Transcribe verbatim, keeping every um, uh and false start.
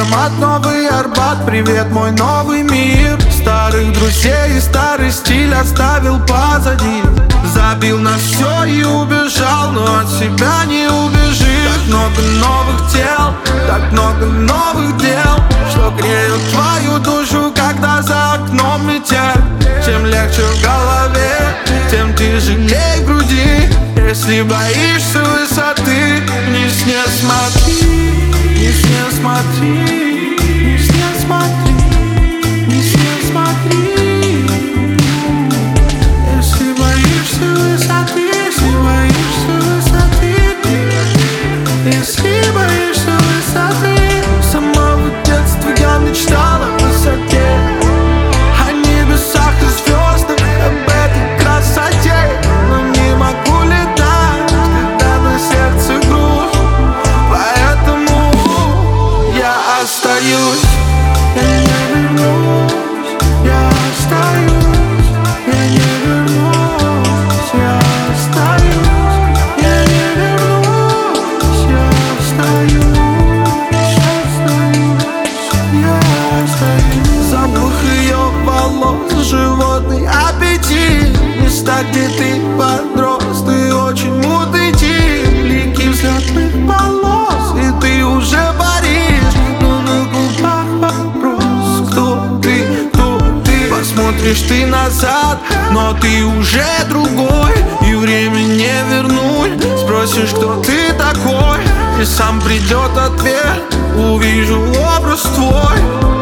аромат, новый Арбат. Привет, мой новый мир. Старых друзей и старый стиль оставил позади. Забил на все и убежал, но от себя не убежишь. Так много новых тел, так много новых дел, что греют твою душу, когда за окном метель. Чем легче в голове, тем тяжелее в груди. Если боишься высоты, вниз не смотри, вниз не смотри, вниз не смотри, вниз не смотри. Если боишься высоты, если боишься высоты, если боишься высоты. С самого детства я мечтал о высоте, о небесах и звездах, об этой красоте. Но не могу летать, когда на сердце грусть, поэтому я остаюсь. Я не вернусь, я остаюсь, я не вернусь, я остаюсь, я не вернусь, я остаюсь, я остаюсь. Запах ее волос, животный аппетит, места, где ты подрос, ты очень мутный тип. Блики взлетных полос, и ты уже паришь, но на губах вопрос: кто ты, кто ты? Посмотришь ты назад, но ты уже другой, и время не вернуть. Спросишь, кто ты такой, и сам придет ответ. Увижу образ твой.